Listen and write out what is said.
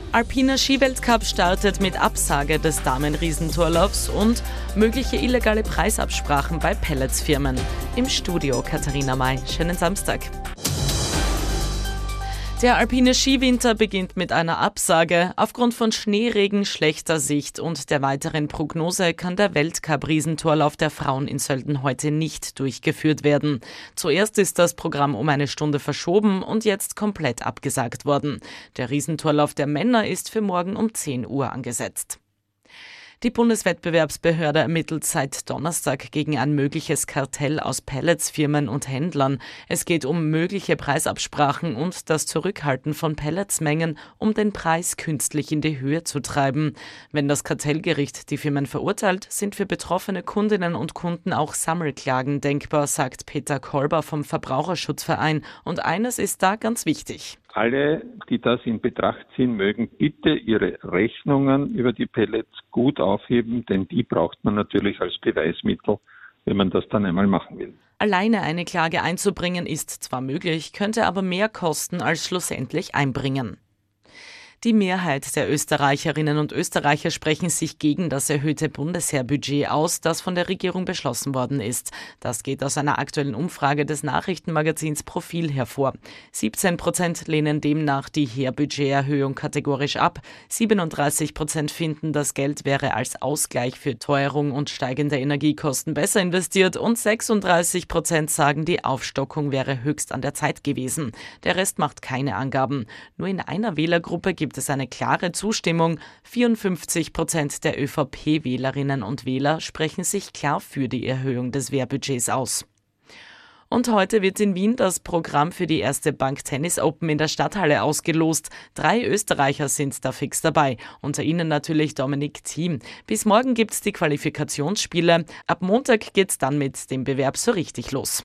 Alpiner Skiweltcup startet mit Absage des Damen-Riesentorlaufs und mögliche illegale Preisabsprachen bei Pelletsfirmen. Im Studio Katharina May. Schönen Samstag. Der alpine Skiwinter beginnt mit einer Absage. Aufgrund von Schneeregen, schlechter Sicht und der weiteren Prognose kann der Weltcup-Riesentorlauf der Frauen in Sölden heute nicht durchgeführt werden. Zuerst ist das Programm um eine Stunde verschoben und jetzt komplett abgesagt worden. Der Riesentorlauf der Männer ist für morgen um 10 Uhr angesetzt. Die Bundeswettbewerbsbehörde ermittelt seit Donnerstag gegen ein mögliches Kartell aus Pelletsfirmen und Händlern. Es geht um mögliche Preisabsprachen und das Zurückhalten von Pelletsmengen, um den Preis künstlich in die Höhe zu treiben. Wenn das Kartellgericht die Firmen verurteilt, sind für betroffene Kundinnen und Kunden auch Sammelklagen denkbar, sagt Peter Kolber vom Verbraucherschutzverein. Und eines ist da ganz wichtig. Alle, die das in Betracht ziehen mögen, bitte ihre Rechnungen über die Pellets gut aufheben, denn die braucht man natürlich als Beweismittel, wenn man das dann einmal machen will. Alleine eine Klage einzubringen ist zwar möglich, könnte aber mehr kosten als schlussendlich einbringen. Die Mehrheit der Österreicherinnen und Österreicher sprechen sich gegen das erhöhte Bundesheerbudget aus, das von der Regierung beschlossen worden ist. Das geht aus einer aktuellen Umfrage des Nachrichtenmagazins Profil hervor. 17% lehnen demnach die Heerbudgeterhöhung kategorisch ab. 37% finden, das Geld wäre als Ausgleich für Teuerung und steigende Energiekosten besser investiert und 36% sagen, die Aufstockung wäre höchst an der Zeit gewesen. Der Rest macht keine Angaben. Nur in einer Wählergruppe gibt es eine klare Zustimmung. 54% der ÖVP-Wählerinnen und Wähler sprechen sich klar für die Erhöhung des Wehrbudgets aus. Und heute wird in Wien das Programm für die erste Bank Tennis Open in der Stadthalle ausgelost. 3 Österreicher sind da fix dabei. Unter ihnen natürlich Dominic Thiem. Bis morgen gibt's die Qualifikationsspiele. Ab Montag geht's dann mit dem Bewerb so richtig los.